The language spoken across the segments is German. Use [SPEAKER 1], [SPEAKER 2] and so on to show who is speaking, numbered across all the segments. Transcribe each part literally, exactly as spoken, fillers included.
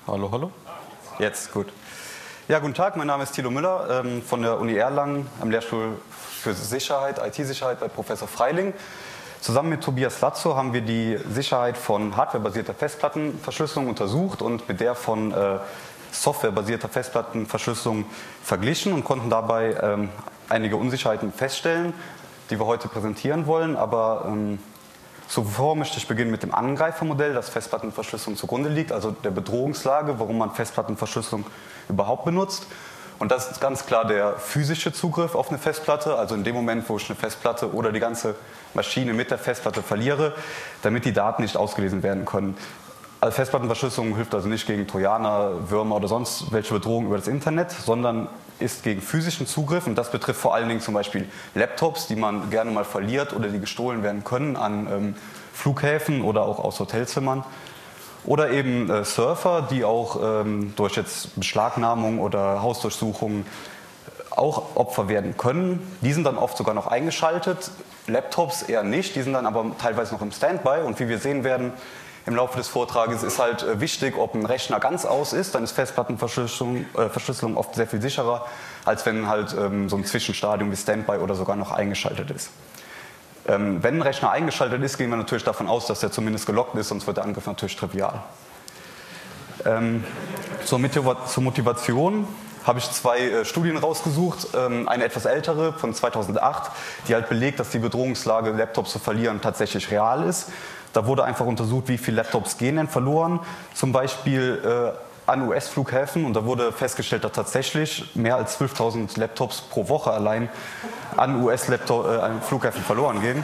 [SPEAKER 1] Hallo, hallo. Jetzt, gut. Ja, guten Tag, mein Name ist Thilo Müller ähm, von der Uni Erlangen am Lehrstuhl für Sicherheit, I T-Sicherheit bei Professor Freiling. Zusammen mit Tobias Latzo haben wir die Sicherheit von hardwarebasierter Festplattenverschlüsselung untersucht und mit der von äh, softwarebasierter Festplattenverschlüsselung verglichen und konnten dabei ähm, einige Unsicherheiten feststellen, die wir heute präsentieren wollen. Aber ähm, zuvor möchte ich beginnen mit dem Angreifermodell, das Festplattenverschlüsselung zugrunde liegt, also der Bedrohungslage, warum man Festplattenverschlüsselung überhaupt benutzt. Und das ist ganz klar der physische Zugriff auf eine Festplatte, also in dem Moment, wo ich eine Festplatte oder die ganze Maschine mit der Festplatte verliere, damit die Daten nicht ausgelesen werden können. Also Festplattenverschlüsselung hilft also nicht gegen Trojaner, Würmer oder sonst welche Bedrohungen über das Internet, sondern ist gegen physischen Zugriff, und das betrifft vor allen Dingen zum Beispiel Laptops, die man gerne mal verliert oder die gestohlen werden können an ähm, Flughäfen oder auch aus Hotelzimmern. Oder eben äh, Surfer, die auch ähm, durch jetzt Beschlagnahmung oder Hausdurchsuchung auch Opfer werden können. Die sind dann oft sogar noch eingeschaltet, Laptops eher nicht, die sind dann aber teilweise noch im Standby. Und wie wir sehen werden im Laufe des Vortrages, ist halt äh, wichtig, ob ein Rechner ganz aus ist, dann ist Festplattenverschlüsselung äh, Verschlüsselung oft sehr viel sicherer, als wenn halt ähm, so ein Zwischenstadium wie Standby oder sogar noch eingeschaltet ist. Ähm, wenn ein Rechner eingeschaltet ist, gehen wir natürlich davon aus, dass er zumindest gelockt ist, sonst wird der Angriff natürlich trivial. Ähm, zur, zur Motivation habe ich zwei äh, Studien rausgesucht. Ähm, eine etwas ältere von zweitausendacht, die halt belegt, dass die Bedrohungslage, Laptops zu verlieren, tatsächlich real ist. Da wurde einfach untersucht, wie viele Laptops gehen denn verloren, zum Beispiel äh, an U S-Flughäfen. Und da wurde festgestellt, dass tatsächlich mehr als zwölftausend Laptops pro Woche allein an U S-Flughäfen äh, verloren gehen.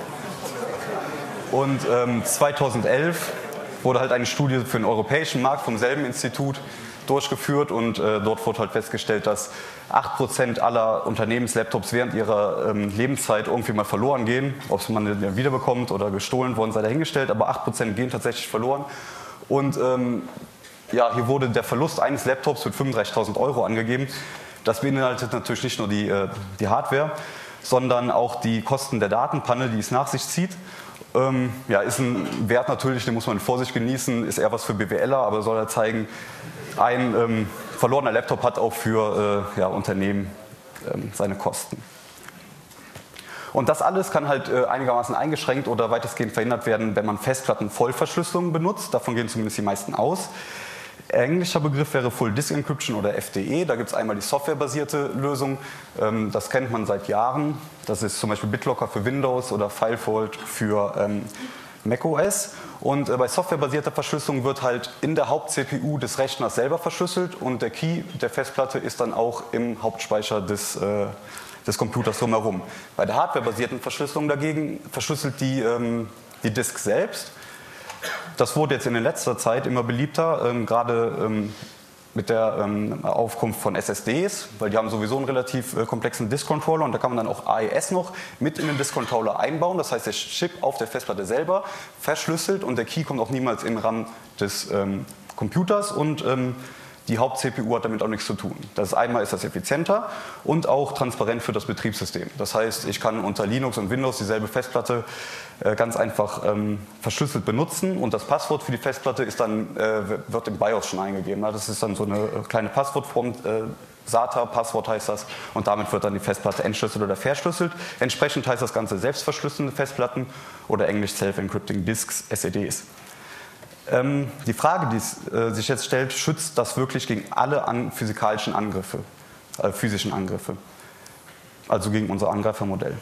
[SPEAKER 1] Und ähm, zweitausendelf wurde halt eine Studie für den europäischen Markt vom selben Institut durchgeführt, und äh, dort wurde halt festgestellt, dass acht Prozent aller Unternehmenslaptops während ihrer ähm, Lebenszeit irgendwie mal verloren gehen. Ob man den wiederbekommt oder gestohlen worden, sei dahingestellt, aber acht Prozent gehen tatsächlich verloren. Und ähm, ja, hier wurde der Verlust eines Laptops mit fünfunddreißigtausend Euro angegeben. Das beinhaltet natürlich nicht nur die, äh, die Hardware, sondern auch die Kosten der Datenpanne, die es nach sich zieht. Ähm, ja, ist ein Wert natürlich, den muss man mit Vorsicht genießen, ist eher was für BWLer, aber soll ja zeigen, ein ähm, verlorener Laptop hat auch für äh, ja, Unternehmen ähm, seine Kosten. Und das alles kann halt äh, einigermaßen eingeschränkt oder weitestgehend verhindert werden, wenn man Festplattenvollverschlüsselung benutzt. Davon gehen zumindest die meisten aus. Englischer Begriff wäre Full Disk Encryption oder F D E. Da gibt es einmal die softwarebasierte Lösung. Ähm, das kennt man seit Jahren. Das ist zum Beispiel BitLocker für Windows oder FileVault für ähm, macOS. Und äh, bei softwarebasierter Verschlüsselung wird halt in der Haupt-C P U des Rechners selber verschlüsselt, und der Key der Festplatte ist dann auch im Hauptspeicher des, äh, des Computers drumherum. Bei der hardwarebasierten Verschlüsselung dagegen verschlüsselt die, ähm, die Disk selbst. Das wurde jetzt in letzter Zeit immer beliebter, ähm, gerade ähm, mit der ähm, Aufkunft von S S Ds, weil die haben sowieso einen relativ äh, komplexen Disk-Controller, und da kann man dann auch A E S noch mit in den Disk-Controller einbauen. Das heißt, der Chip auf der Festplatte selber verschlüsselt, und der Key kommt auch niemals in den RAM des ähm, Computers, und ähm, die Haupt-C P U hat damit auch nichts zu tun. Das ist, einmal ist das effizienter und auch transparent für das Betriebssystem. Das heißt, ich kann unter Linux und Windows dieselbe Festplatte äh, ganz einfach ähm, verschlüsselt benutzen, und das Passwort für die Festplatte ist dann, äh, wird im BIOS schon eingegeben. Das ist dann so eine kleine Passwortform, äh, SATA-Passwort heißt das, und damit wird dann die Festplatte entschlüsselt oder verschlüsselt. Entsprechend heißt das Ganze selbstverschlüsselnde Festplatten oder englisch Self-Encrypting Disks, S E Ds. Ähm, die Frage, die äh, sich jetzt stellt, schützt das wirklich gegen alle an physikalischen Angriffe, äh, physischen Angriffe, also gegen unser Angreifermodell?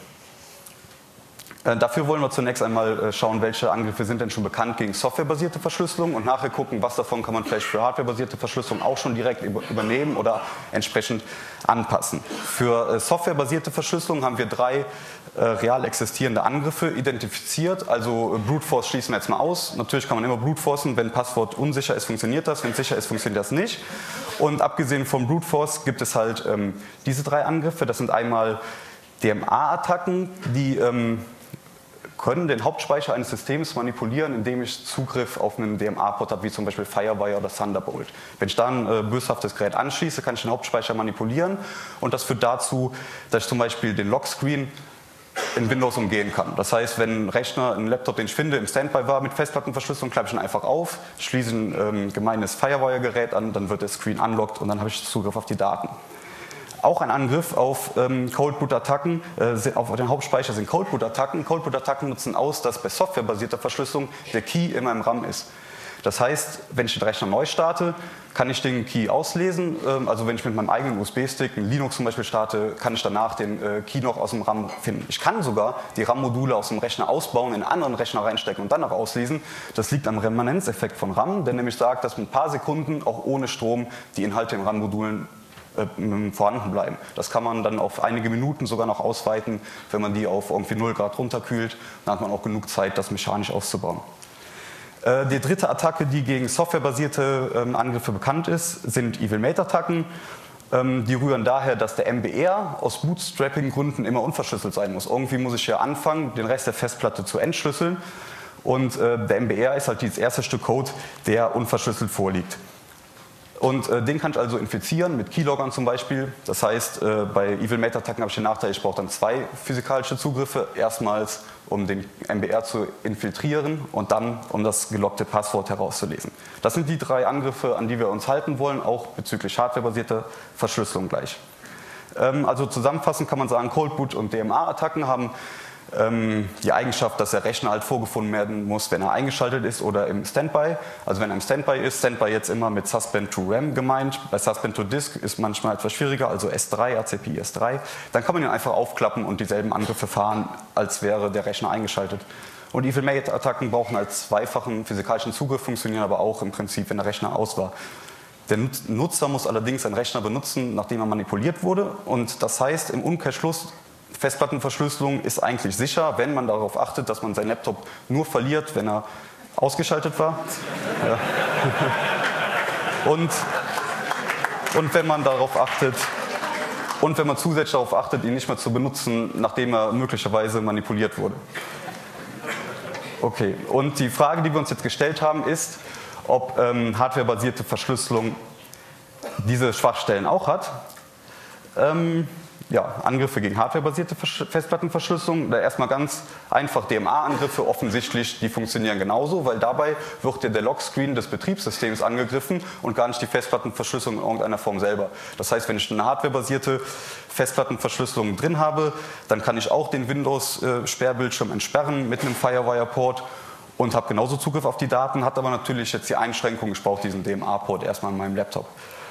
[SPEAKER 1] Äh, dafür wollen wir zunächst einmal äh, schauen, welche Angriffe sind denn schon bekannt gegen softwarebasierte Verschlüsselung, und nachher gucken, was davon kann man vielleicht für hardwarebasierte Verschlüsselung auch schon direkt über, übernehmen oder entsprechend anpassen. Für äh, softwarebasierte Verschlüsselung haben wir drei äh, real existierende Angriffe identifiziert. Also äh, Brute Force schließen wir jetzt mal aus. Natürlich kann man immer Brute Forcen, wenn Passwort unsicher ist, funktioniert das, wenn es sicher ist, funktioniert das nicht. Und abgesehen vom Brute Force gibt es halt ähm, diese drei Angriffe. Das sind einmal D M A-Attacken, die ähm, können den Hauptspeicher eines Systems manipulieren, indem ich Zugriff auf einen D M A-Port habe, wie zum Beispiel Firewire oder Thunderbolt. Wenn ich da ein äh, böshaftes Gerät anschließe, kann ich den Hauptspeicher manipulieren, und das führt dazu, dass ich zum Beispiel den Lockscreen in Windows umgehen kann. Das heißt, wenn ein Rechner, ein Laptop, den ich finde, im Standby war mit Festplattenverschlüsselung, klappe ich ihn einfach auf, schließe ein ähm, gemeines Firewire-Gerät an, dann wird der Screen unlocked und dann habe ich Zugriff auf die Daten. Auch ein Angriff auf ähm, Cold-Boot-Attacken, äh, auf den Hauptspeicher sind Cold-Boot-Attacken. Cold-Boot-Attacken nutzen aus, dass bei softwarebasierter Verschlüsselung der Key immer im RAM ist. Das heißt, wenn ich den Rechner neu starte, kann ich den Key auslesen. Ähm, also wenn ich mit meinem eigenen U S B-Stick, ein Linux zum Beispiel starte, kann ich danach den äh, Key noch aus dem RAM finden. Ich kann sogar die RAM-Module aus dem Rechner ausbauen, in einen anderen Rechner reinstecken und dann noch auslesen. Das liegt am Remanenzeffekt von RAM, der nämlich sagt, dass mit ein paar Sekunden auch ohne Strom die Inhalte in RAM-Modulen vorhanden bleiben. Das kann man dann auf einige Minuten sogar noch ausweiten, wenn man die auf irgendwie null Grad runterkühlt. Dann hat man auch genug Zeit, das mechanisch auszubauen. Äh, die dritte Attacke, die gegen softwarebasierte ähm, Angriffe bekannt ist, sind Evil-Mate-Attacken. Ähm, die rühren daher, dass der M B R aus Bootstrapping-Gründen immer unverschlüsselt sein muss. Irgendwie muss ich ja anfangen, den Rest der Festplatte zu entschlüsseln. Und äh, der M B R ist halt dieses erste Stück Code, der unverschlüsselt vorliegt. Und äh, den kann ich also infizieren mit Keyloggern zum Beispiel. Das heißt, äh, bei Evil-Mate-Attacken habe ich den Nachteil, ich brauche dann zwei physikalische Zugriffe. Erstmals, um den M B R zu infiltrieren und dann, um das geloggte Passwort herauszulesen. Das sind die drei Angriffe, an die wir uns halten wollen, auch bezüglich hardwarebasierter Verschlüsselung gleich. Ähm, also zusammenfassend kann man sagen, Cold Boot und D M A-Attacken haben ähm, die Eigenschaft, dass der Rechner halt vorgefunden werden muss, wenn er eingeschaltet ist oder im Standby. Also wenn er im Standby ist, Standby jetzt immer mit Suspend to RAM gemeint. Bei Suspend to Disk ist manchmal etwas schwieriger, also S drei, A C P I S drei. Dann kann man ihn einfach aufklappen und dieselben Angriffe fahren, als wäre der Rechner eingeschaltet. Und Evil-Mate-Attacken brauchen als zweifachen physikalischen Zugriff, funktionieren aber auch im Prinzip, wenn der Rechner aus war. Der Nutzer muss allerdings seinen Rechner benutzen, nachdem er manipuliert wurde. Und das heißt im Umkehrschluss, Festplattenverschlüsselung ist eigentlich sicher, wenn man darauf achtet, dass man seinen Laptop nur verliert, wenn er ausgeschaltet war. Ja. Und, und wenn man darauf achtet, und wenn man zusätzlich darauf achtet, ihn nicht mehr zu benutzen, nachdem er möglicherweise manipuliert wurde. Okay, und die Frage, die wir uns jetzt gestellt haben, ist, ob ähm, hardwarebasierte Verschlüsselung diese Schwachstellen auch hat. Ähm, ja, Angriffe gegen hardwarebasierte Festplattenverschlüsselung. Da erstmal ganz einfach D M A-Angriffe, offensichtlich, die funktionieren genauso, weil dabei wird ja der Lockscreen des Betriebssystems angegriffen und gar nicht die Festplattenverschlüsselung in irgendeiner Form selber. Das heißt, wenn ich eine hardwarebasierte Festplattenverschlüsselung drin habe, dann kann ich auch den Windows-Sperrbildschirm entsperren mit einem Firewire-Port und habe genauso Zugriff auf die Daten, hat aber natürlich jetzt die Einschränkung, ich brauche diesen D M A-Port erstmal in meinem Laptop.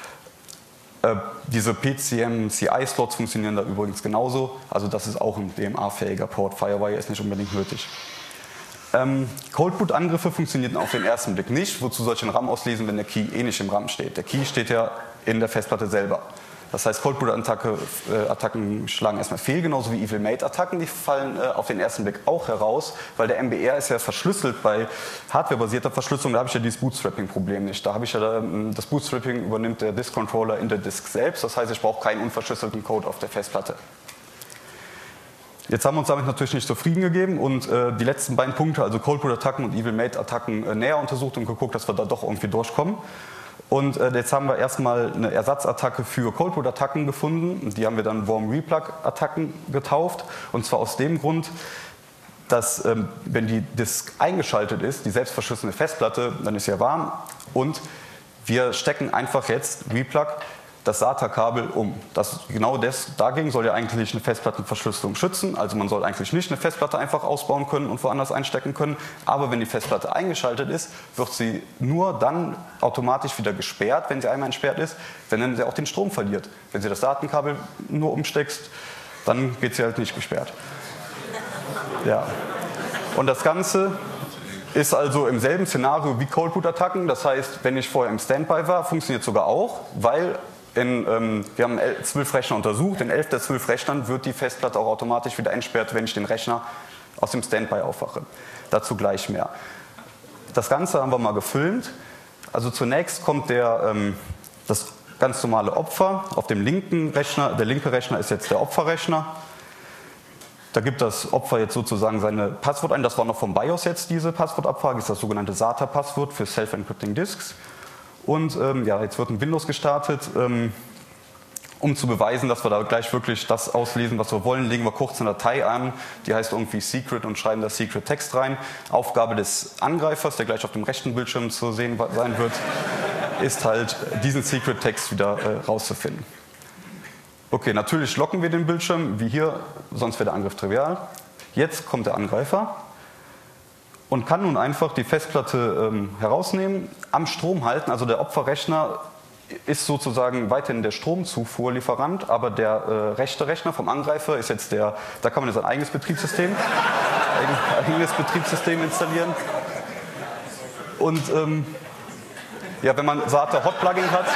[SPEAKER 1] Äh, diese P C M C I-Slots funktionieren da übrigens genauso, also das ist auch ein D M A-fähiger Port, Firewire ist nicht unbedingt nötig. Ähm, Cold-Boot-Angriffe funktionieren auf den ersten Blick nicht, wozu soll ich den RAM auslesen, wenn der Key eh nicht im RAM steht? Der Key steht ja in der Festplatte selber. Das heißt, Cold-Boot-Attacken schlagen erstmal fehl, genauso wie Evil-Mate-Attacken, die fallen äh, auf den ersten Blick auch heraus, weil der M B R ist ja verschlüsselt bei hardwarebasierter Verschlüsselung, da habe ich ja dieses Bootstrapping-Problem nicht. Da habe ich ja da, das Bootstrapping übernimmt der Disk-Controller in der Disk selbst, das heißt, ich brauche keinen unverschlüsselten Code auf der Festplatte. Jetzt haben wir uns damit natürlich nicht zufrieden gegeben und äh, die letzten beiden Punkte, also Cold-Boot-Attacken und Evil-Mate-Attacken, äh, näher untersucht und geguckt, dass wir da doch irgendwie durchkommen. Und äh, jetzt haben wir erstmal eine Ersatzattacke für Cold-Boot-Attacken gefunden. Die haben wir dann Worm-Replug-Attacken getauft. Und zwar aus dem Grund, dass ähm, wenn die Disk eingeschaltet ist, die selbstverschlüsselte Festplatte, dann ist sie ja warm. Und wir stecken einfach jetzt Replug das SATA-Kabel um. Das, genau das, dagegen soll ja eigentlich eine Festplattenverschlüsselung schützen. Also man soll eigentlich nicht eine Festplatte einfach ausbauen können und woanders einstecken können. Aber wenn die Festplatte eingeschaltet ist, wird sie nur dann automatisch wieder gesperrt, wenn sie einmal entsperrt ist, wenn sie auch den Strom verliert. Wenn sie das Datenkabel nur umsteckst, dann wird sie halt nicht gesperrt. Ja. Und das Ganze ist also im selben Szenario wie Cold-Boot-Attacken. Das heißt, wenn ich vorher im Standby war, funktioniert es sogar auch, weil In, ähm, wir haben zwölf Rechner untersucht, in elf der zwölf Rechnern wird die Festplatte auch automatisch wieder entsperrt, wenn ich den Rechner aus dem Standby aufwache. Dazu gleich mehr. Das Ganze haben wir mal gefilmt. Also zunächst kommt der, ähm, das ganz normale Opfer auf dem linken Rechner. Der linke Rechner ist jetzt der Opferrechner. Da gibt das Opfer jetzt sozusagen seine Passwort ein. Das war noch vom BIOS jetzt diese Passwortabfrage, ist das sogenannte SATA-Passwort für Self-Encrypting Disks. Und ähm, ja, jetzt wird ein Windows gestartet ähm, Um zu beweisen, dass wir da gleich wirklich das auslesen, was wir wollen, legen wir kurz eine Datei an, die heißt irgendwie Secret und schreiben da Secret Text rein. Aufgabe des Angreifers, der gleich auf dem rechten Bildschirm zu sehen sein wird, ist halt, diesen Secret Text wieder äh, rauszufinden. Okay, natürlich locken wir den Bildschirm, wie hier, sonst wäre der Angriff trivial. Jetzt kommt der Angreifer und kann nun einfach die Festplatte ähm, herausnehmen, am Strom halten, also der Opferrechner ist sozusagen weiterhin der Stromzufuhrlieferant, aber der äh, rechte Rechner vom Angreifer ist jetzt der, da kann man jetzt ein eigenes Betriebssystem, ein eigenes Betriebssystem installieren. Und ähm, ja, wenn man S A T A Hot Plugging hat,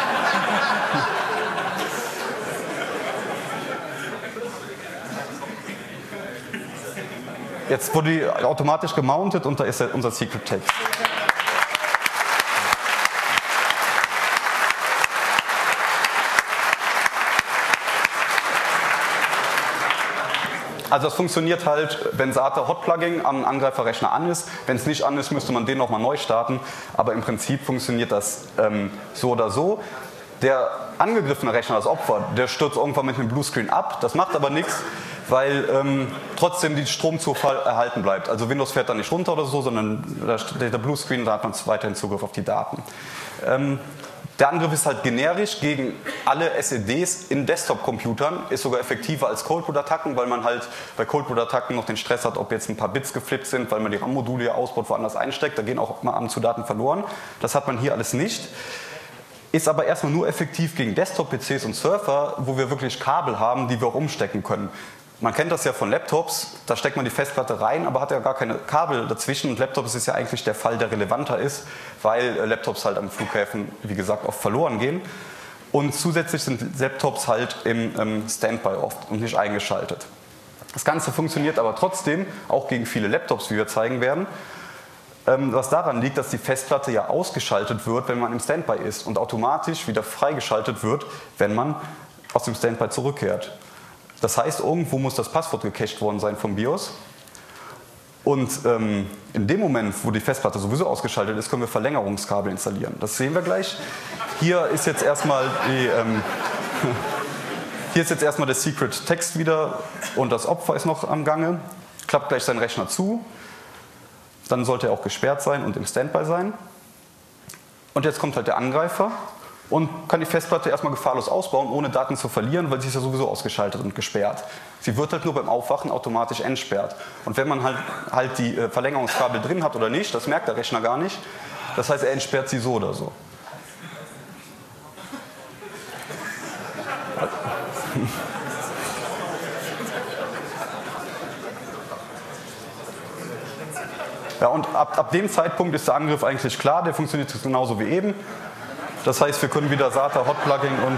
[SPEAKER 1] jetzt wurde die automatisch gemountet und da ist unser Secret Text. Also das funktioniert halt, wenn S A T A Hot Plugging am Angreiferrechner an ist. Wenn es nicht an ist, müsste man den nochmal neu starten. Aber im Prinzip funktioniert das ähm, so oder so. Der angegriffene Rechner, das Opfer, der stürzt irgendwann mit einem Bluescreen ab. Das macht aber nichts, weil ähm, trotzdem die Stromzufuhr erhalten bleibt. Also Windows fährt da nicht runter oder so, sondern der Bluescreen, da hat man weiterhin Zugriff auf die Daten. Ähm, Der Angriff ist halt generisch gegen alle S E Ds in Desktop-Computern, ist sogar effektiver als Cold-Boot-Attacken, weil man halt bei Cold-Boot-Attacken noch den Stress hat, ob jetzt ein paar Bits geflippt sind, weil man die RAM-Module ja ausbaut, woanders einsteckt, da gehen auch mal ab und zu Daten verloren. Das hat man hier alles nicht. Ist aber erstmal nur effektiv gegen Desktop-P Cs und Surfer, wo wir wirklich Kabel haben, die wir auch umstecken können. Man kennt das ja von Laptops, da steckt man die Festplatte rein, aber hat ja gar keine Kabel dazwischen. Und Laptops ist ja eigentlich der Fall, der relevanter ist, weil Laptops halt am Flughäfen, wie gesagt, oft verloren gehen. Und zusätzlich sind Laptops halt im ähm, Standby oft und nicht eingeschaltet. Das Ganze funktioniert aber trotzdem, auch gegen viele Laptops, wie wir zeigen werden. Ähm, was daran liegt, dass die Festplatte ja ausgeschaltet wird, wenn man im Standby ist und automatisch wieder freigeschaltet wird, wenn man aus dem Standby zurückkehrt. Das heißt, irgendwo muss das Passwort gecached worden sein vom BIOS. Und ähm, in dem Moment, wo die Festplatte sowieso ausgeschaltet ist, können wir Verlängerungskabel installieren. Das sehen wir gleich. Hier ist jetzt erstmal die, ähm, hier ist jetzt erstmal der Secret Text wieder und das Opfer ist noch am Gange. Klappt gleich seinen Rechner zu. Dann sollte er auch gesperrt sein und im Standby sein. Und jetzt kommt halt der Angreifer und kann die Festplatte erstmal gefahrlos ausbauen, ohne Daten zu verlieren, weil sie ist ja sowieso ausgeschaltet und gesperrt. Sie wird halt nur beim Aufwachen automatisch entsperrt. Und wenn man halt, halt die äh, Verlängerungskabel drin hat oder nicht, das merkt der Rechner gar nicht. Das heißt, er entsperrt sie so oder so. Ja, und ab, ab dem Zeitpunkt ist der Angriff eigentlich klar, der funktioniert genauso wie eben. Das heißt, wir können wieder S A T A Hot Plugging und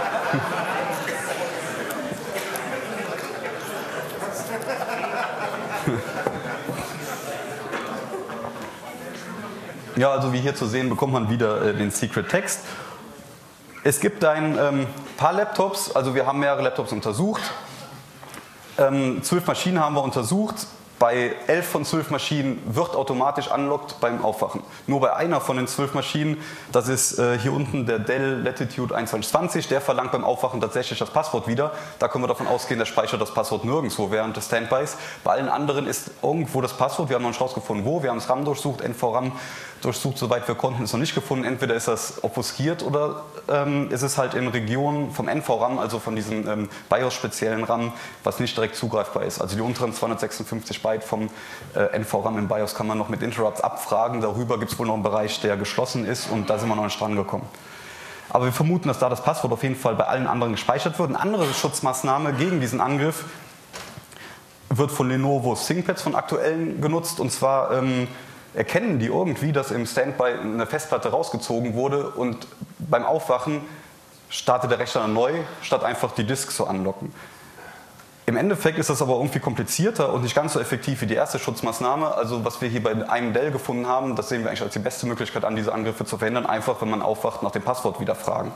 [SPEAKER 1] ja, also wie hier zu sehen, bekommt man wieder äh, den Secret Text. Es gibt ein ähm, paar Laptops, also wir haben mehrere Laptops untersucht. Ähm, zwölf Maschinen haben wir untersucht. Bei elf von zwölf Maschinen wird automatisch unlocked beim Aufwachen. Nur bei einer von den zwölf Maschinen, das ist äh, hier unten der Dell Latitude einundzwanzig zwanzig, der verlangt beim Aufwachen tatsächlich das Passwort wieder. Da können wir davon ausgehen, der speichert das Passwort nirgendwo während des Standbys. Bei allen anderen ist irgendwo das Passwort, wir haben noch nicht rausgefunden wo, wir haben das RAM durchsucht, N V RAM durchsucht, soweit wir konnten, ist noch nicht gefunden. Entweder ist das obfuskiert oder ähm, ist es halt in Regionen vom N V RAM, also von diesem ähm, BIOS-speziellen RAM, was nicht direkt zugreifbar ist. Also die unteren zweihundertsechsundfünfzig Byte vom äh, N V RAM im BIOS kann man noch mit Interrupts abfragen. Darüber gibt es wohl noch einen Bereich, der geschlossen ist und da sind wir noch nicht dran gekommen. Aber wir vermuten, dass da das Passwort auf jeden Fall bei allen anderen gespeichert wird. Eine andere Schutzmaßnahme gegen diesen Angriff wird von Lenovo ThinkPads von aktuellen genutzt, und zwar ähm, erkennen die irgendwie, dass im Standby eine Festplatte rausgezogen wurde und beim Aufwachen startet der Rechner neu, statt einfach die Disk zu unlocken. Im Endeffekt ist das aber irgendwie komplizierter und nicht ganz so effektiv wie die erste Schutzmaßnahme. Also was wir hier bei einem Dell gefunden haben, das sehen wir eigentlich als die beste Möglichkeit an, diese Angriffe zu verhindern, einfach wenn man aufwacht, nach dem Passwort wieder fragen.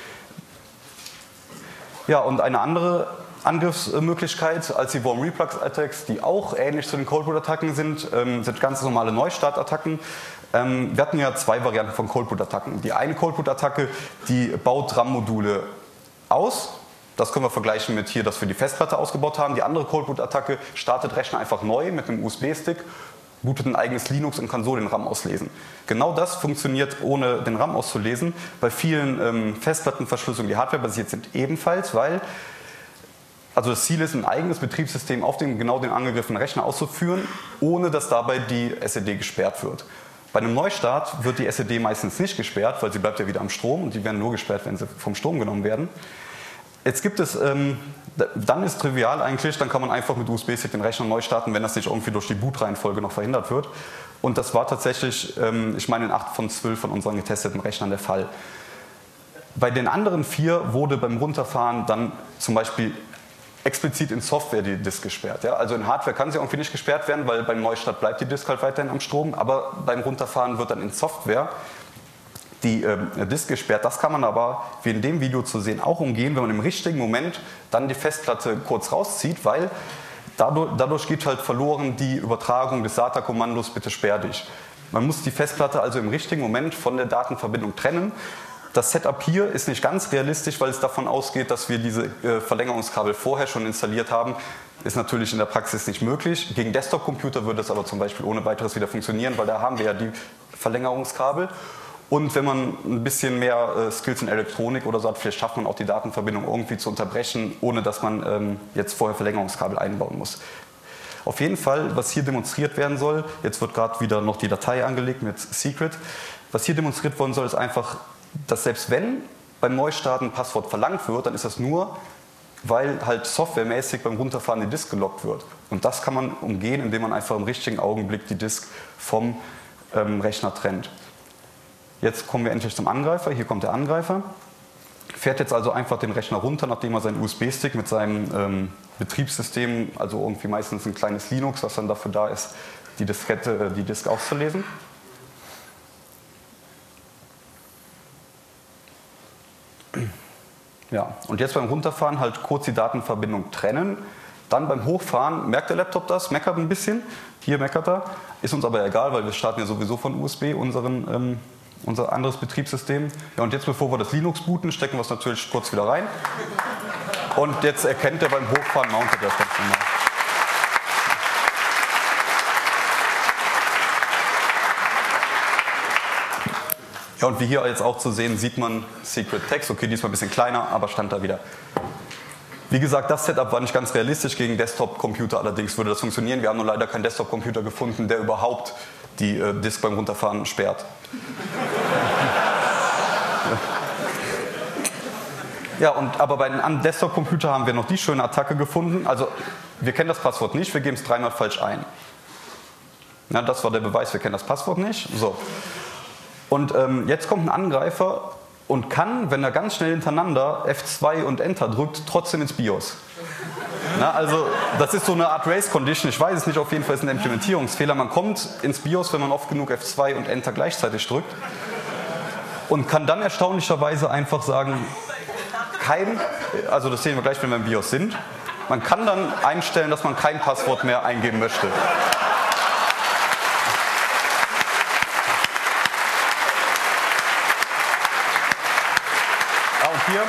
[SPEAKER 1] Ja, und eine andere Angriffsmöglichkeit als die Warm Reflux Attacks, die auch ähnlich zu den Cold Boot Attacken sind, ähm, sind ganz normale Neustart-Attacken. Ähm, wir hatten ja zwei Varianten von Cold Boot Attacken. Die eine Cold Boot Attacke, die baut RAM-Module aus, Das können wir vergleichen mit hier, dass wir die Festplatte ausgebaut haben. Die andere Cold Boot Attacke startet Rechner einfach neu mit einem U S B-Stick, bootet ein eigenes Linux und kann so den RAM auslesen. Genau das funktioniert, ohne den RAM auszulesen. Bei vielen ähm, Festplattenverschlüsselungen, die hardwarebasiert sind, ebenfalls, weil also das Ziel ist, ein eigenes Betriebssystem auf dem genau den angegriffenen Rechner auszuführen, ohne dass dabei die S S D gesperrt wird. Bei einem Neustart wird die S S D meistens nicht gesperrt, weil sie bleibt ja wieder am Strom und die werden nur gesperrt, wenn sie vom Strom genommen werden. Jetzt gibt es, ähm, dann ist trivial eigentlich, dann kann man einfach mit U S B-Stick den Rechner neu starten, wenn das nicht irgendwie durch die Bootreihenfolge noch verhindert wird. Und das war tatsächlich, ähm, ich meine, in acht von zwölf von unseren getesteten Rechnern der Fall. Bei den anderen vier wurde beim Runterfahren dann zum Beispiel explizit in Software die Disk gesperrt. Ja? Also in Hardware kann sie irgendwie nicht gesperrt werden, weil beim Neustart bleibt die Disk halt weiterhin am Strom, aber beim Runterfahren wird dann in Software die äh, Disk gesperrt. Das kann man aber, wie in dem Video zu sehen, auch umgehen, wenn man im richtigen Moment dann die Festplatte kurz rauszieht, weil dadurch, dadurch geht halt verloren die Übertragung des S A T A-Kommandos bitte sperr dich. Man muss die Festplatte also im richtigen Moment von der Datenverbindung trennen. Das Setup hier ist nicht ganz realistisch, weil es davon ausgeht, dass wir diese äh, Verlängerungskabel vorher schon installiert haben. Ist natürlich in der Praxis nicht möglich. Gegen Desktop-Computer würde es aber zum Beispiel ohne weiteres wieder funktionieren, weil da haben wir ja die Verlängerungskabel. Und wenn man ein bisschen mehr äh, Skills in Elektronik oder so hat, vielleicht schafft man auch die Datenverbindung irgendwie zu unterbrechen, ohne dass man ähm, jetzt vorher Verlängerungskabel einbauen muss. Auf jeden Fall, was hier demonstriert werden soll, jetzt wird gerade wieder noch die Datei angelegt mit Secret, was hier demonstriert worden soll, ist einfach, dass selbst wenn beim Neustarten ein Passwort verlangt wird, dann ist das nur, weil halt softwaremäßig beim Runterfahren die Disk gelockt wird. Und das kann man umgehen, indem man einfach im richtigen Augenblick die Disk vom ähm, Rechner trennt. Jetzt kommen wir endlich zum Angreifer. Hier kommt der Angreifer. Fährt jetzt also einfach den Rechner runter, nachdem er seinen U S B-Stick mit seinem ähm, Betriebssystem, also irgendwie meistens ein kleines Linux, was dann dafür da ist, die Diskette, die Disk auszulesen. Ja, und jetzt beim Runterfahren halt kurz die Datenverbindung trennen. Dann beim Hochfahren merkt der Laptop das, meckert ein bisschen. Hier meckert er. Ist uns aber egal, weil wir starten ja sowieso von U S B unseren, ähm, unser anderes Betriebssystem. Ja, und jetzt, bevor wir das Linux booten, stecken wir es natürlich kurz wieder rein. Und jetzt erkennt er beim Hochfahren, mountet er das ganz normal. Ja, und wie hier jetzt auch zu sehen, sieht man Secret Text. Okay, diesmal ein bisschen kleiner, aber stand da wieder. Wie gesagt, das Setup war nicht ganz realistisch. Gegen Desktop-Computer allerdings würde das funktionieren. Wir haben nur leider keinen Desktop-Computer gefunden, der überhaupt die äh, Disk beim Runterfahren sperrt. Ja, und, aber bei einem Desktop-Computer haben wir noch die schöne Attacke gefunden. Also, wir kennen das Passwort nicht, wir geben es dreimal falsch ein. Ja, das war der Beweis, wir kennen das Passwort nicht. So. Und ähm, jetzt kommt ein Angreifer und kann, wenn er ganz schnell hintereinander F zwei und Enter drückt, trotzdem ins BIOS. Na, also das ist so eine Art Race Condition, ich weiß es nicht, auf jeden Fall ist ein Implementierungsfehler. Man kommt ins BIOS, wenn man oft genug F zwei und Enter gleichzeitig drückt und kann dann erstaunlicherweise einfach sagen, kein, also das sehen wir gleich, wenn wir im BIOS sind, man kann dann einstellen, dass man kein Passwort mehr eingeben möchte. Hier.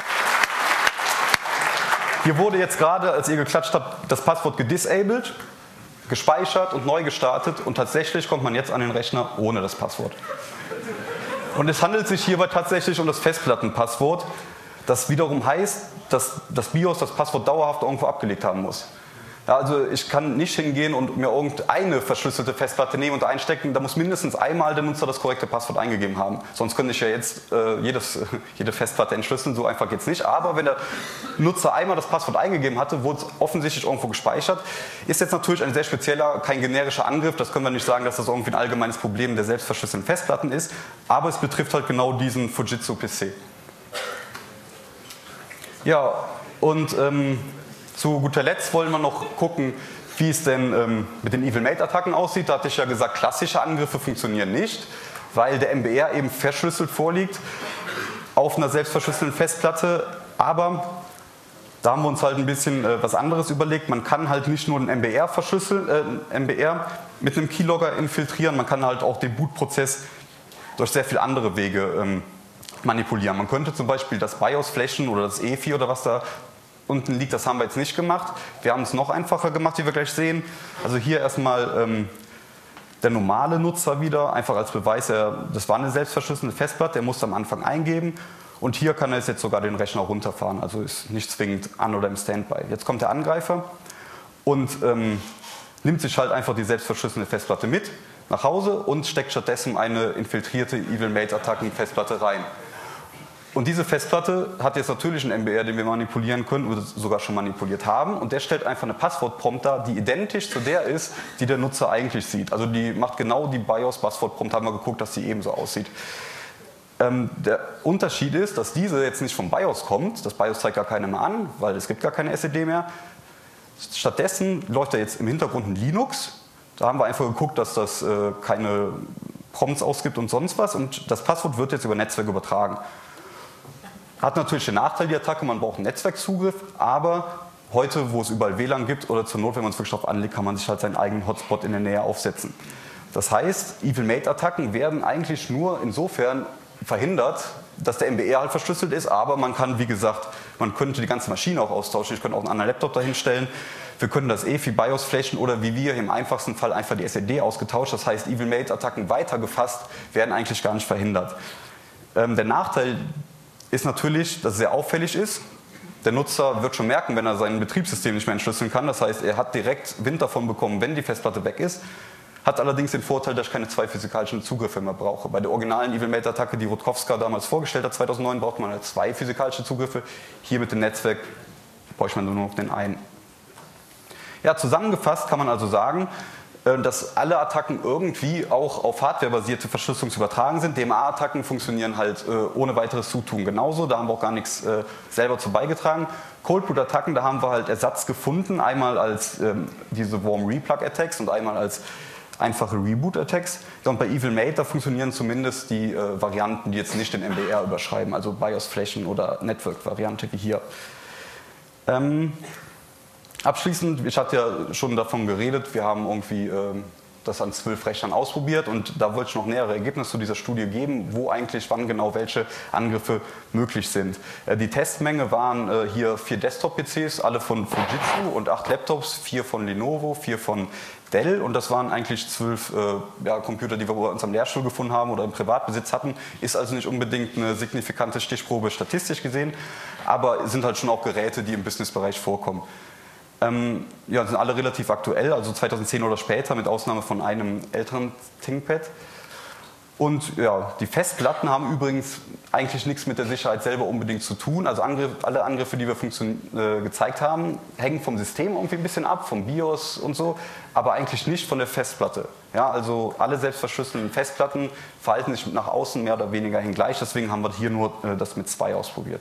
[SPEAKER 1] Hier wurde jetzt gerade, als ihr geklatscht habt, das Passwort gedisabled, gespeichert und neu gestartet und tatsächlich kommt man jetzt an den Rechner ohne das Passwort. Und es handelt sich hierbei tatsächlich um das Festplattenpasswort, das wiederum heißt, dass das BIOS das Passwort dauerhaft irgendwo abgelegt haben muss. Ja, also ich kann nicht hingehen und mir irgendeine verschlüsselte Festplatte nehmen und einstecken. Da muss mindestens einmal der Nutzer das korrekte Passwort eingegeben haben. Sonst könnte ich ja jetzt äh, jedes, jede Festplatte entschlüsseln. So einfach geht es nicht. Aber wenn der Nutzer einmal das Passwort eingegeben hatte, wurde es offensichtlich irgendwo gespeichert. Ist jetzt natürlich ein sehr spezieller, kein generischer Angriff. Das können wir nicht sagen, dass das irgendwie ein allgemeines Problem der selbstverschlüsselten Festplatten ist. Aber es betrifft halt genau diesen Fujitsu-P C. Ja, und ähm, zu guter Letzt wollen wir noch gucken, wie es denn ähm, mit den Evil-Mate-Attacken aussieht. Da hatte ich ja gesagt, klassische Angriffe funktionieren nicht, weil der M B R eben verschlüsselt vorliegt auf einer selbstverschlüsselten Festplatte. Aber da haben wir uns halt ein bisschen äh, was anderes überlegt. Man kann halt nicht nur den M B R verschlüsseln, äh, M B R mit einem Keylogger infiltrieren, man kann halt auch den Bootprozess durch sehr viele andere Wege ähm, manipulieren. Man könnte zum Beispiel das BIOS flashen oder das E F I oder was da unten liegt, das haben wir jetzt nicht gemacht. Wir haben es noch einfacher gemacht, wie wir gleich sehen. Also hier erstmal ähm, der normale Nutzer wieder, einfach als Beweis, er, das war eine selbstverschlüsselte Festplatte, der musste am Anfang eingeben. Und hier kann er jetzt sogar den Rechner runterfahren, also ist nicht zwingend an oder im Standby. Jetzt kommt der Angreifer und ähm, nimmt sich halt einfach die selbstverschlüsselte Festplatte mit nach Hause und steckt stattdessen eine infiltrierte Evil-Mate-Attacken-Festplatte rein. Und diese Festplatte hat jetzt natürlich einen M B R, den wir manipulieren können oder sogar schon manipuliert haben. Und der stellt einfach eine Passwortprompt dar, die identisch zu der ist, die der Nutzer eigentlich sieht. Also die macht genau die BIOS-Passwortprompt, haben wir geguckt, dass die ebenso aussieht. Ähm, der Unterschied ist, dass diese jetzt nicht vom BIOS kommt. Das BIOS zeigt gar keine mehr an, weil es gibt gar keine S S D mehr. Stattdessen läuft da jetzt im Hintergrund ein Linux. Da haben wir einfach geguckt, dass das äh, keine Prompts ausgibt und sonst was. Und das Passwort wird jetzt über Netzwerk übertragen. Hat natürlich den Nachteil, die Attacke, man braucht einen Netzwerkzugriff, aber heute, wo es überall W L A N gibt oder zur Not, wenn man es wirklich darauf anlegt, kann man sich halt seinen eigenen Hotspot in der Nähe aufsetzen. Das heißt, Evil-Mate-Attacken werden eigentlich nur insofern verhindert, dass der M B R halt verschlüsselt ist, aber man kann, wie gesagt, man könnte die ganze Maschine auch austauschen, ich könnte auch einen anderen Laptop dahinstellen, wir können das E F I BIOS flashen oder wie wir im einfachsten Fall einfach die S S D ausgetauscht, das heißt, Evil-Mate-Attacken weitergefasst werden eigentlich gar nicht verhindert. Ähm, der Nachteil ist natürlich, dass es sehr auffällig ist. Der Nutzer wird schon merken, wenn er sein Betriebssystem nicht mehr entschlüsseln kann. Das heißt, er hat direkt Wind davon bekommen, wenn die Festplatte weg ist. Hat allerdings den Vorteil, dass ich keine zwei physikalischen Zugriffe mehr brauche. Bei der originalen Evil-Mate-Attacke, die Rutkowska damals vorgestellt hat, zweitausendneun, braucht man halt zwei physikalische Zugriffe. Hier mit dem Netzwerk bräuchte man nur noch den einen. Ja, zusammengefasst kann man also sagen, dass alle Attacken irgendwie auch auf hardwarebasierte Verschlüsselung zu übertragen sind. D M A-Attacken funktionieren halt äh, ohne weiteres Zutun genauso, da haben wir auch gar nichts äh, selber zu beigetragen. Cold-Boot-Attacken, da haben wir halt Ersatz gefunden, einmal als ähm, diese Warm-Replug-Attacks und einmal als einfache Reboot-Attacks. Und bei Evil-Mate, da funktionieren zumindest die äh, Varianten, die jetzt nicht den M B R überschreiben, also BIOS-Flächen oder Network-Variante wie hier. Ähm, Abschließend, ich hatte ja schon davon geredet, wir haben irgendwie äh, das an zwölf Rechnern ausprobiert und da wollte ich noch nähere Ergebnisse zu dieser Studie geben, wo eigentlich wann genau welche Angriffe möglich sind. Äh, die Testmenge waren äh, hier vier Desktop-P Cs, alle von Fujitsu und acht Laptops, vier von Lenovo, vier von Dell und das waren eigentlich zwölf äh, ja, Computer, die wir bei uns am Lehrstuhl gefunden haben oder im Privatbesitz hatten. Ist also nicht unbedingt eine signifikante Stichprobe statistisch gesehen, aber sind halt schon auch Geräte, die im Businessbereich vorkommen. Ähm, ja, sind alle relativ aktuell, also zweitausendzehn oder später, mit Ausnahme von einem älteren ThinkPad. Und ja, die Festplatten haben übrigens eigentlich nichts mit der Sicherheit selber unbedingt zu tun. Also Angriff, alle Angriffe, die wir äh, gezeigt haben, hängen vom System irgendwie ein bisschen ab, vom BIOS und so, aber eigentlich nicht von der Festplatte. Ja, also alle selbstverschlüsselten Festplatten verhalten sich nach außen mehr oder weniger hin gleich, deswegen haben wir hier nur äh, das mit zwei ausprobiert.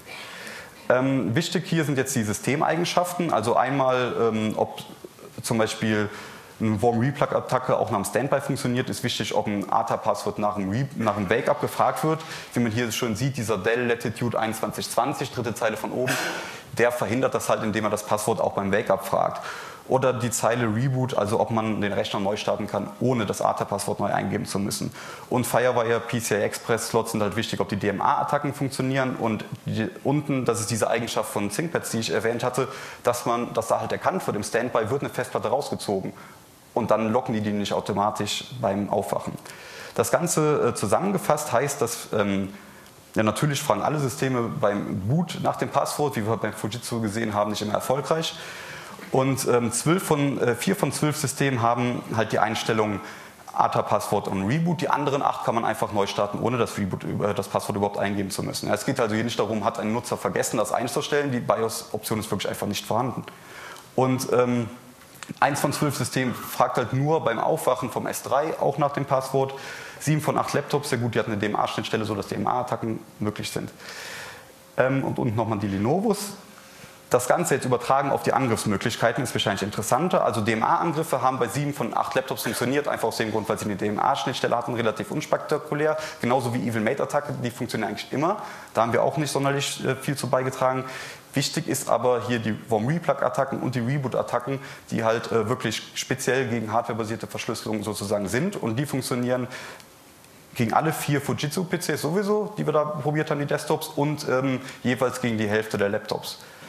[SPEAKER 1] Ähm, wichtig hier sind jetzt die Systemeigenschaften, also einmal, ähm, ob zum Beispiel eine Warm-Replug-Attacke auch nach dem Standby funktioniert, ist wichtig, ob ein A T A-Passwort nach dem, nach dem Wake-up gefragt wird. Wie man hier schon sieht, dieser Dell Latitude einundzwanzig zwanzig, dritte Zeile von oben, der verhindert das halt, indem er das Passwort auch beim Wake-up fragt. Oder die Zeile Reboot, also ob man den Rechner neu starten kann, ohne das A T A-Passwort neu eingeben zu müssen. Und Firewire, P C I Express-Slots sind halt wichtig, ob die D M A-Attacken funktionieren. Und die, unten, das ist diese Eigenschaft von ThinkPads, die ich erwähnt hatte, dass man, dass da halt erkannt wird, im Standby wird eine Festplatte rausgezogen. Und dann locken die die nicht automatisch beim Aufwachen. Das Ganze äh, zusammengefasst heißt, dass ähm, ja, natürlich fragen alle Systeme beim Boot nach dem Passwort, wie wir beim Fujitsu gesehen haben, nicht immer erfolgreich. Und ähm, zwölf von, äh, vier von zwölf Systemen haben halt die Einstellung A T A-Passwort und Reboot. Die anderen acht kann man einfach neu starten, ohne das, Reboot, äh, das Passwort überhaupt eingeben zu müssen. Ja, es geht also hier nicht darum, hat ein Nutzer vergessen, das einzustellen. Die BIOS-Option ist wirklich einfach nicht vorhanden. Und ähm, eins von zwölf Systemen fragt halt nur beim Aufwachen vom S drei auch nach dem Passwort. Sieben von acht Laptops, sehr gut, die hatten eine D M A-Schnittstelle, sodass D M A-Attacken möglich sind. Ähm, und unten nochmal die Lenovos. Das Ganze jetzt übertragen auf die Angriffsmöglichkeiten ist wahrscheinlich interessanter. Also D M A-Angriffe haben bei sieben von acht Laptops funktioniert, einfach aus dem Grund, weil sie eine D M A-Schnittstelle hatten, relativ unspektakulär. Genauso wie Evil-Mate-Attacke, die funktionieren eigentlich immer. Da haben wir auch nicht sonderlich äh, viel zu beigetragen. Wichtig ist aber hier die Warm-Replug-Attacken und die Reboot-Attacken, die halt äh, wirklich speziell gegen hardwarebasierte Verschlüsselung sozusagen sind. Und die funktionieren gegen alle vier Fujitsu-P Cs sowieso, die wir da probiert haben, die Desktops, und ähm, jeweils gegen die Hälfte der Laptops.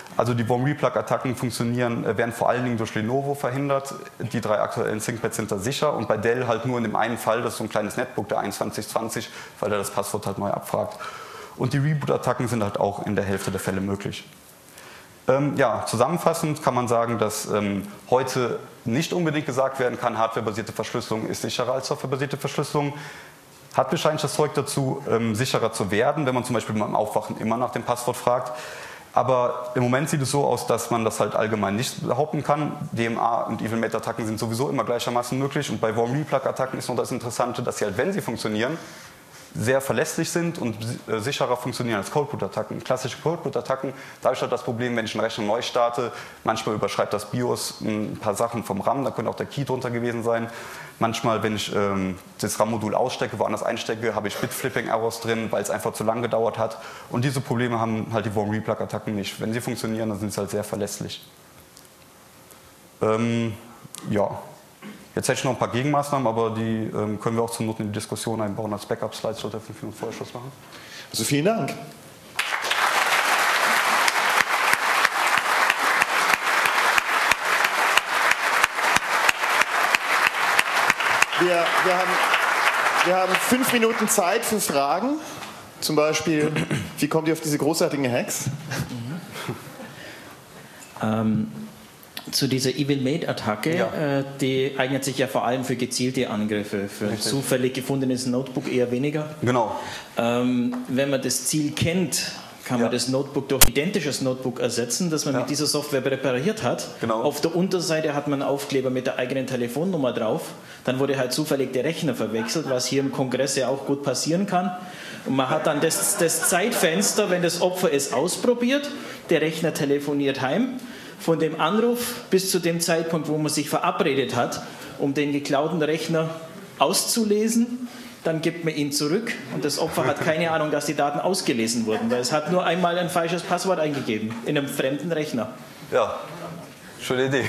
[SPEAKER 1] Also die Warm Replug-Attacken funktionieren, werden vor allen Dingen durch Lenovo verhindert. Die drei aktuellen ThinkPads sind da sicher und bei Dell halt nur in dem einen Fall, das ist so ein kleines Netbook, der einundzwanzig zwanzig, weil er das Passwort halt neu abfragt. Und die Reboot-Attacken sind halt auch in der Hälfte der Fälle möglich. Ähm, ja, zusammenfassend kann man sagen, dass ähm, heute nicht unbedingt gesagt werden kann, hardwarebasierte Verschlüsselung ist sicherer als softwarebasierte Verschlüsselung. Hat wahrscheinlich das Zeug dazu, ähm, sicherer zu werden, wenn man zum Beispiel beim Aufwachen immer nach dem Passwort fragt. Aber im Moment sieht es so aus, dass man das halt allgemein nicht behaupten kann. D M A und Evil-Mate-Attacken sind sowieso immer gleichermaßen möglich. Und bei Warm Replug-Attacken ist noch das Interessante, dass sie halt, wenn sie funktionieren, sehr verlässlich sind und sicherer funktionieren als Coldboot-Attacken. Klassische Coldboot-Attacken, da habe ich halt das Problem, wenn ich einen Rechner neu starte, manchmal überschreibt das BIOS ein paar Sachen vom RAM, da könnte auch der Key drunter gewesen sein. Manchmal, wenn ich ähm, das RAM-Modul ausstecke, woanders einstecke, habe ich Bit-Flipping-Errors drin, weil es einfach zu lang gedauert hat. Und diese Probleme haben halt die Warm Replug-Attacken nicht. Wenn sie funktionieren, dann sind sie halt sehr verlässlich. Ähm, ja. Jetzt hätte ich noch ein paar Gegenmaßnahmen, aber die ähm, können wir auch zur Not in die Diskussion einbauen als Backup-Slides statt der fünf Minuten Vorschluss machen.
[SPEAKER 2] Also vielen Dank. Wir, wir, haben, wir haben fünf Minuten Zeit für Fragen. Zum Beispiel, wie kommt ihr auf diese großartigen Hacks?
[SPEAKER 3] Mhm. ähm. Zu dieser Evil-Mate-Attacke,
[SPEAKER 1] ja.
[SPEAKER 3] äh, die eignet sich ja vor allem für gezielte Angriffe, für ein zufällig gefundenes Notebook eher weniger.
[SPEAKER 1] Genau.
[SPEAKER 3] Ähm, wenn man das Ziel kennt, kann
[SPEAKER 1] ja.
[SPEAKER 3] man das Notebook durch ein identisches Notebook ersetzen, das man ja. mit dieser Software präpariert hat.
[SPEAKER 1] Genau.
[SPEAKER 3] Auf der Unterseite hat man einen Aufkleber mit der eigenen Telefonnummer drauf. Dann wurde halt zufällig der Rechner verwechselt, was hier im Kongress ja auch gut passieren kann. Und man hat dann das, das Zeitfenster, wenn das Opfer es ausprobiert, der Rechner telefoniert heim. Von dem Anruf bis zu dem Zeitpunkt, wo man sich verabredet hat, um den geklauten Rechner auszulesen, dann gibt man ihn zurück und das Opfer hat keine Ahnung, dass die Daten ausgelesen wurden, weil es hat nur einmal ein falsches Passwort eingegeben in einem fremden Rechner.
[SPEAKER 1] Ja, schöne Idee.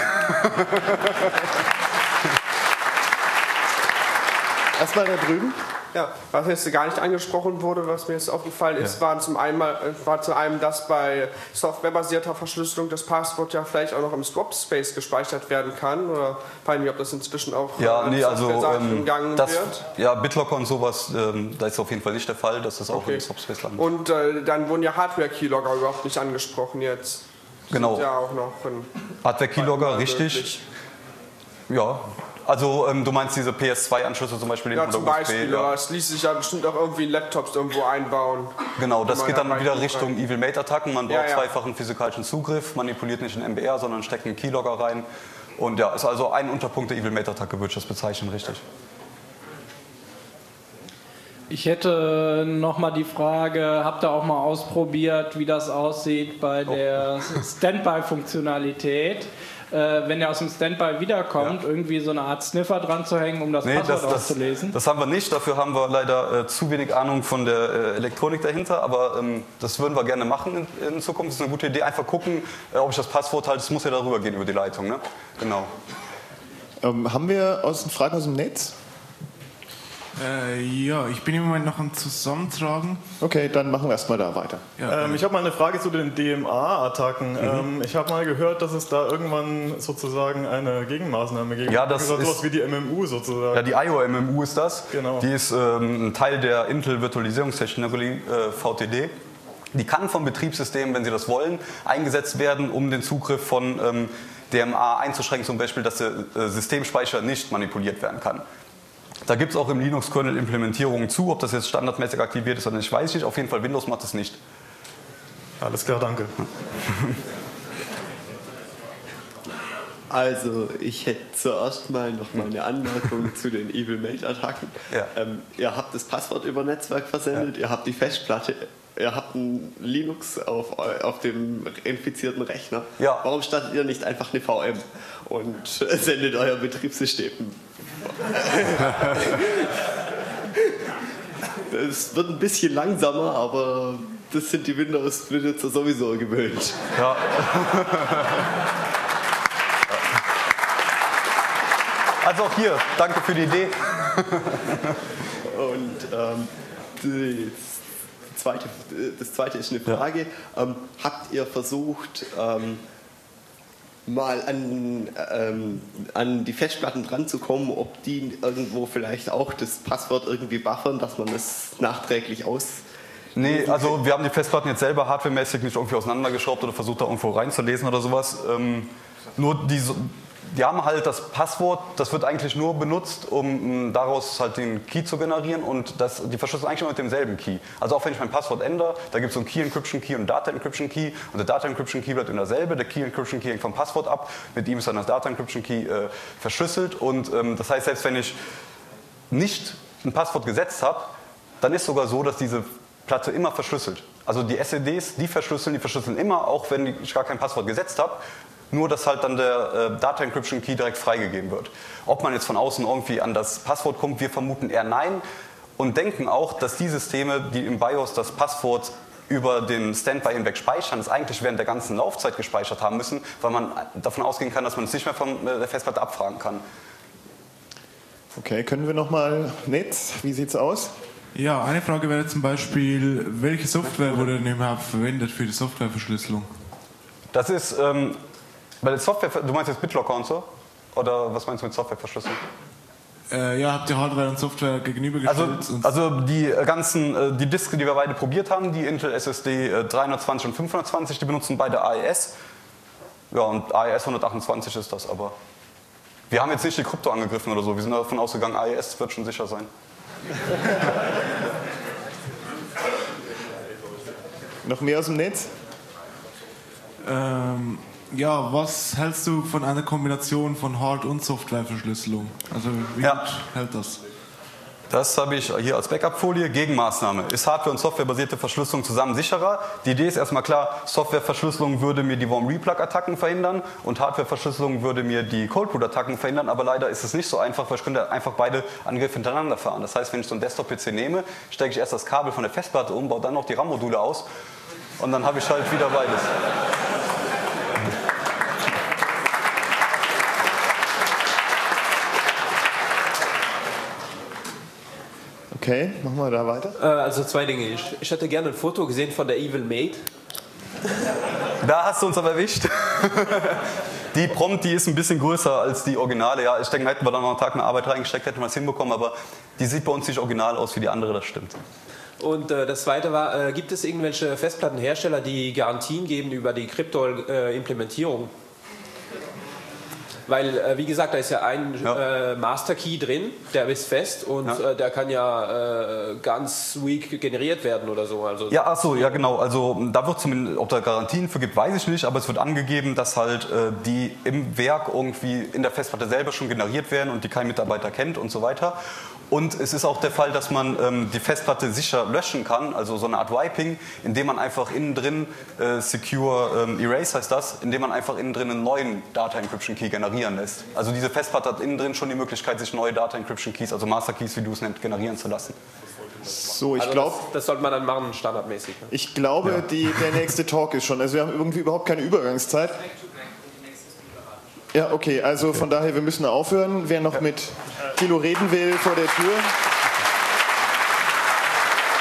[SPEAKER 2] Erstmal da drüben.
[SPEAKER 4] Ja, was jetzt gar nicht angesprochen wurde, was mir jetzt aufgefallen ist, ja. war, zum einen mal, war zu einem, dass bei softwarebasierter Verschlüsselung das Passwort ja vielleicht auch noch im Swap-Space gespeichert werden kann. Oder weiß nicht, ob das inzwischen auch
[SPEAKER 1] ja, nee, also, ähm,
[SPEAKER 4] gegangen
[SPEAKER 1] das,
[SPEAKER 4] wird.
[SPEAKER 1] Ja, BitLocker und sowas, ähm, da ist auf jeden Fall nicht der Fall, dass das auch
[SPEAKER 4] okay.
[SPEAKER 1] im Swap-Space landet.
[SPEAKER 4] Und äh, dann wurden ja Hardware-Keylogger überhaupt nicht angesprochen jetzt.
[SPEAKER 1] Genau.
[SPEAKER 4] Sind ja auch noch
[SPEAKER 1] Hardware-Keylogger, richtig. Ja. Also ähm, du meinst diese P S zwei Anschlüsse zum Beispiel?
[SPEAKER 4] Ja, zum Beispiel. Ja. Das ließ sich ja bestimmt auch irgendwie in Laptops irgendwo einbauen.
[SPEAKER 1] Genau, das geht dann wieder Richtung
[SPEAKER 4] rein.
[SPEAKER 1] Evil-Mate-Attacken. Man braucht
[SPEAKER 4] ja, ja.
[SPEAKER 1] zweifachen physikalischen Zugriff, manipuliert nicht in M B R, sondern steckt einen Keylogger rein. Und ja, ist also ein Unterpunkt der Evil-Mate-Attacke, würde ich das bezeichnen, richtig.
[SPEAKER 5] Ich hätte noch mal die Frage, habt ihr auch mal ausprobiert, wie das aussieht bei der oh. Standby-Funktionalität? Äh, wenn er aus dem Standby wiederkommt, ja. irgendwie so eine Art Sniffer dran zu hängen, um das nee, Passwort das, auszulesen?
[SPEAKER 1] Das, das haben wir nicht, dafür haben wir leider äh, zu wenig Ahnung von der äh, Elektronik dahinter, aber ähm, das würden wir gerne machen in, in Zukunft. Das ist eine gute Idee, einfach gucken, äh, ob ich das Passwort halt, es muss ja darüber gehen, über die Leitung, ne? Genau.
[SPEAKER 2] Ähm, haben wir aus, Fragen aus dem Netz?
[SPEAKER 6] Äh, ja, ich bin im Moment noch am Zusammentragen.
[SPEAKER 2] Okay, dann machen wir erstmal da weiter.
[SPEAKER 7] Ja, ähm, ich habe mal eine Frage zu den D M A-Attacken. Mhm. Ähm, ich habe mal gehört, dass es da irgendwann sozusagen eine Gegenmaßnahme gibt.
[SPEAKER 1] Ja, das ist
[SPEAKER 7] sowas wie die M M U sozusagen.
[SPEAKER 1] Ja, die I O M M U ist das.
[SPEAKER 7] Genau.
[SPEAKER 1] Die ist ähm, ein Teil der Intel-Virtualisierungstechnologie äh, V T D. Die kann vom Betriebssystem, wenn Sie das wollen, eingesetzt werden, um den Zugriff von ähm, D M A einzuschränken, zum Beispiel, dass der äh, Systemspeicher nicht manipuliert werden kann. Da gibt es auch im Linux-Kernel Implementierungen zu, ob das jetzt standardmäßig aktiviert ist oder nicht, weiß ich nicht. Auf jeden Fall Windows macht es nicht.
[SPEAKER 7] Alles klar, danke.
[SPEAKER 8] Also ich hätte zuerst mal noch mal eine Anmerkung zu den Evil-Mate-Attacken. Ja. Ähm, ihr habt das Passwort über Netzwerk versendet, ja. Ihr habt die Festplatte, ihr habt ein Linux auf, auf dem infizierten Rechner.
[SPEAKER 1] Ja.
[SPEAKER 8] Warum startet ihr nicht einfach eine V M und sendet euer Betriebssystem? Es wird ein bisschen langsamer, aber das sind die Windows-Benutzer sowieso gewöhnt.
[SPEAKER 1] Ja. Also auch hier, danke für die Idee.
[SPEAKER 8] Und ähm, die zweite, das zweite ist eine Frage. Ja. Ähm, habt ihr versucht, ähm, mal an, ähm, an die Festplatten dran zu kommen, ob die irgendwo vielleicht auch das Passwort irgendwie buffern, dass man das nachträglich aus...
[SPEAKER 1] Nee, also wir haben die Festplatten jetzt selber hardwaremäßig nicht irgendwie auseinandergeschraubt oder versucht da irgendwo reinzulesen oder sowas. Ähm, nur die, die haben halt das Passwort, das wird eigentlich nur benutzt, um m, daraus halt den Key zu generieren und das, die verschlüsseln eigentlich immer mit demselben Key. Also auch wenn ich mein Passwort ändere, da gibt es so einen Key Encryption Key und einen Data Encryption Key und der Data Encryption Key bleibt immer derselbe, der Key Encryption Key hängt vom Passwort ab, mit ihm ist dann das Data Encryption Key äh, verschlüsselt und ähm, das heißt, selbst wenn ich nicht ein Passwort gesetzt habe, dann ist sogar so, dass diese Platte immer verschlüsselt. Also die S E Ds, die verschlüsseln, die verschlüsseln immer, auch wenn ich gar kein Passwort gesetzt habe, nur dass halt dann der äh, Data Encryption Key direkt freigegeben wird. Ob man jetzt von außen irgendwie an das Passwort kommt, wir vermuten eher nein und denken auch, dass die Systeme, die im BIOS das Passwort über den Standby hinweg speichern, es eigentlich während der ganzen Laufzeit gespeichert haben müssen, weil man davon ausgehen kann, dass man es nicht mehr von der Festplatte abfragen kann.
[SPEAKER 2] Okay, können wir nochmal Netz, wie sieht's aus?
[SPEAKER 6] Ja, eine Frage wäre zum Beispiel, welche Software wurde denn überhaupt verwendet für die Softwareverschlüsselung?
[SPEAKER 1] Das ist, ähm, bei der Software, du meinst jetzt BitLocker und so? Oder was meinst du mit Softwareverschlüsselung?
[SPEAKER 6] Äh, ja, habt ihr Hardware und Software gegenübergestellt?
[SPEAKER 1] Also, also die ganzen, äh, die Disks, die wir beide probiert haben, die Intel S S D äh, dreihundertzwanzig und fünfhundertzwanzig, die benutzen beide A E S. Ja, und A E S hundertachtundzwanzig ist das, aber wir haben jetzt nicht die Krypto angegriffen oder so, wir sind davon ausgegangen, A E S wird schon sicher sein.
[SPEAKER 2] Noch mehr aus dem Netz?
[SPEAKER 6] Ähm, ja, was hältst du von einer Kombination von Hard- und Softwareverschlüsselung? Also wie
[SPEAKER 1] ja.
[SPEAKER 6] gut hält das?
[SPEAKER 1] Das habe ich hier als Backup-Folie. Gegenmaßnahme. Ist Hardware- und Softwarebasierte Verschlüsselung zusammen sicherer? Die Idee ist erstmal klar, Softwareverschlüsselung würde mir die Warm-Replug-Attacken verhindern und Hardwareverschlüsselung würde mir die Cold-Boot-Attacken verhindern, aber leider ist es nicht so einfach, weil ich könnte einfach beide Angriffe hintereinander fahren. Das heißt, wenn ich so einen Desktop-P C nehme, stecke ich erst das Kabel von der Festplatte um, baue dann noch die RAM-Module aus und dann habe ich halt wieder beides.
[SPEAKER 2] Okay, machen wir da weiter.
[SPEAKER 9] Äh, also zwei Dinge. Ich, ich hätte gerne ein Foto gesehen von der Evil Maid.
[SPEAKER 1] Da hast du uns aber erwischt. Die Prompt, die ist ein bisschen größer als die Originale. Ja, ich denke, hätten wir da noch einen Tag mehr Arbeit reingesteckt, hätten wir es hinbekommen, aber die sieht bei uns nicht original aus wie die andere, das stimmt.
[SPEAKER 9] Und äh, das Zweite war, äh, gibt es irgendwelche Festplattenhersteller, die Garantien geben über die Krypto-Implementierung? Weil, äh, wie gesagt, da ist ja ein ja. äh, Master Key drin, der ist fest und ja. äh, der kann ja äh, ganz weak generiert werden oder so. Also
[SPEAKER 1] ja, ach so, ja genau. Also da wird zumindest, ob da Garantien für gibt, weiß ich nicht, aber es wird angegeben, dass halt äh, die im Werk irgendwie in der Festplatte selber schon generiert werden und die kein Mitarbeiter kennt und so weiter. Und es ist auch der Fall, dass man ähm, die Festplatte sicher löschen kann, also so eine Art Wiping, indem man einfach innen drin, äh, Secure ähm, Erase heißt das, indem man einfach innen drin einen neuen Data Encryption Key generieren lässt. Also diese Festplatte hat innen drin schon die Möglichkeit, sich neue Data Encryption Keys, also Master Keys, wie du es nennst, generieren zu lassen.
[SPEAKER 2] So, ich
[SPEAKER 9] also
[SPEAKER 2] glaube,
[SPEAKER 9] das, das sollte man dann machen, standardmäßig. Ne?
[SPEAKER 2] Ich glaube, ja. die, der nächste Talk ist schon. Also wir haben irgendwie überhaupt keine Übergangszeit. Ja, okay, also okay. Von daher, wir müssen aufhören. Wer noch mit Thilo reden will vor der Tür.